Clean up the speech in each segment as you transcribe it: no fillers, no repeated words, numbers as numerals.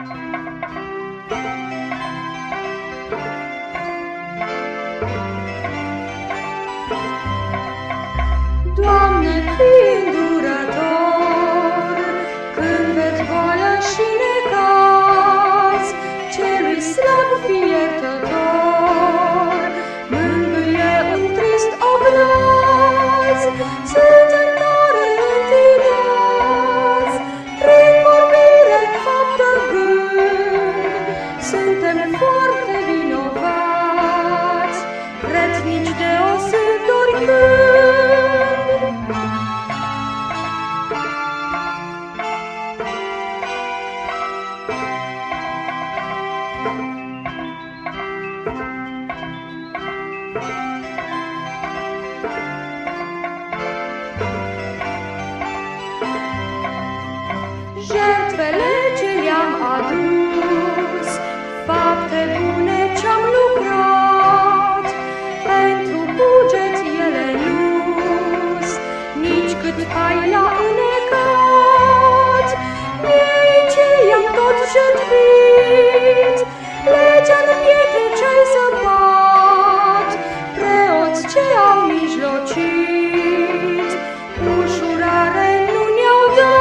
Doamne, fii îndurător, când vezi boală și necaz, celui slab fii iertător, mângâie un trist obraz. Suntem tare întinați, prin vorbire, faptă, gând, suntem foarte vinovați, prețnici de osânduri când. Jertfele ce le-am adus, fapte bune ce-am lucrat, pentru bugeți ele nu-s, nici cât ai la înecat. Ei ce i-am tot jertfit, legea-n pietre ce-ai săpat, preoți ce au mijlocit, ușurare nu ne-au dat.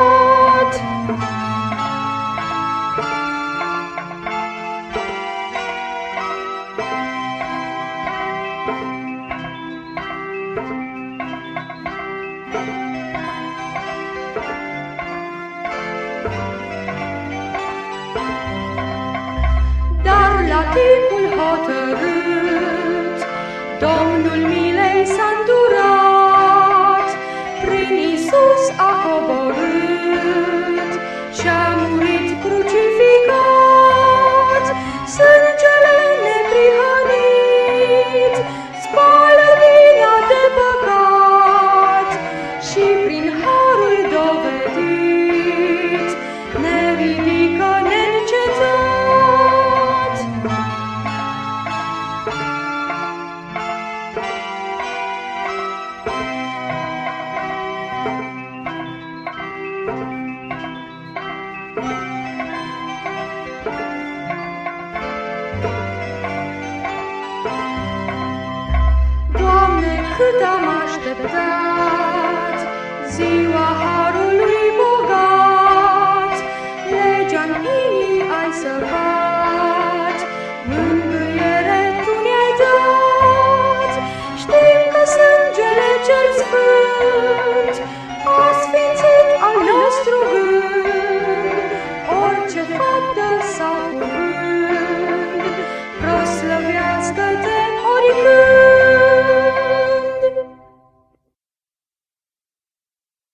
Dar la timpul hotărât, Domnul milei s-a îndurat, prin Iisus a coborât și-a murit crucificat. Sângele neprihănit spală vina de păcat și prin harul dovedit ne ridică neîncetat. Doamne, cât am așteptat ziua